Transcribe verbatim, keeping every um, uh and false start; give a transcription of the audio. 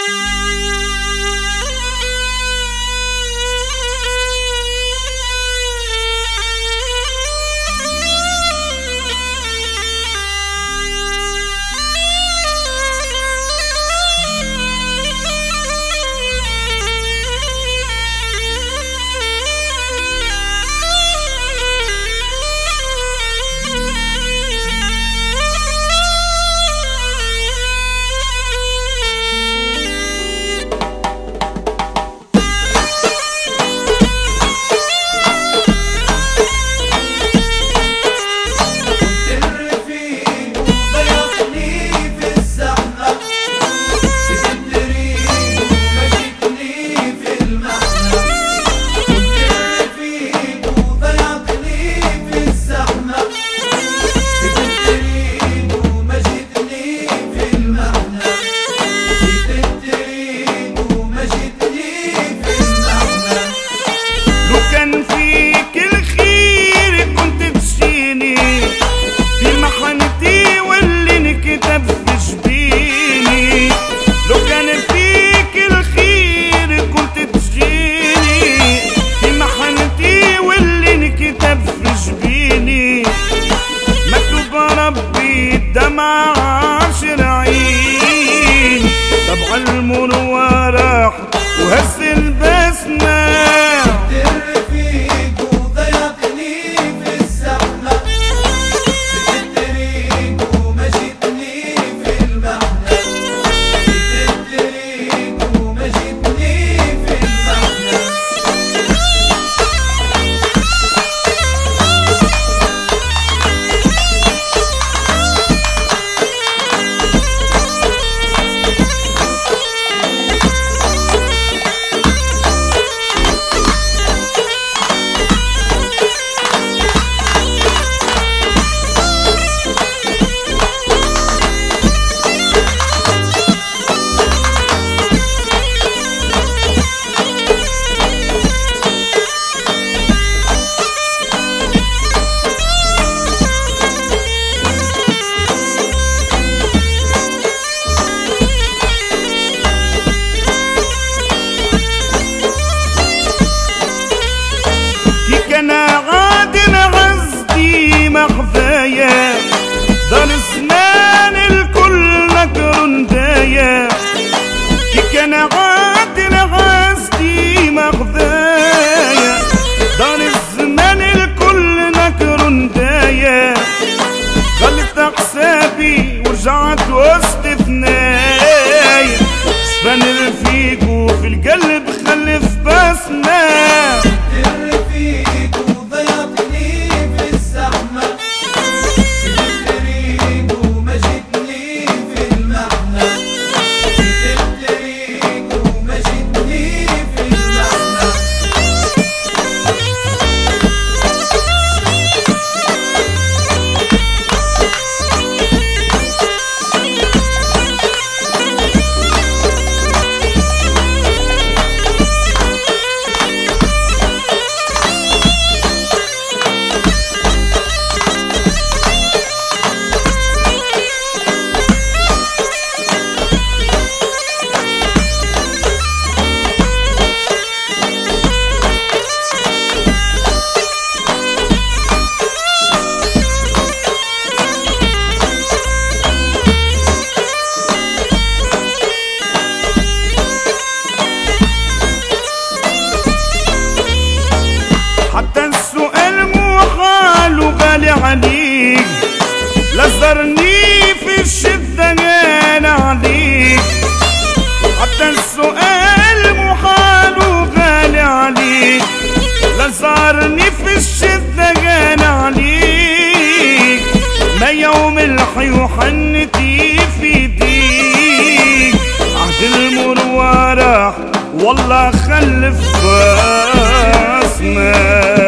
دمع عشر عين طبع المروة راح وهز البسمة الرفيق وضيقني في الزحمة سكت الطريق ومشيتني في المعنى سكت الطريق ومشيتني في المعنى انا عادل عزدي مخفايا دار زمان الكل نكر دايا كيك انا عادل عزدي مخفايا دار الزمان الكل نكر دايا غلط حسابي ورجعت وسط ثنايا شفان الرفيق وفي القلب خلف بسمة عليك لزرني في الشدة انا عليك حتى السؤال محال وغالي عليك لزرني في الشدة انا عليك ما يوم الحي وحنتي في ايديك عهد المروة راح والله خلف بسمة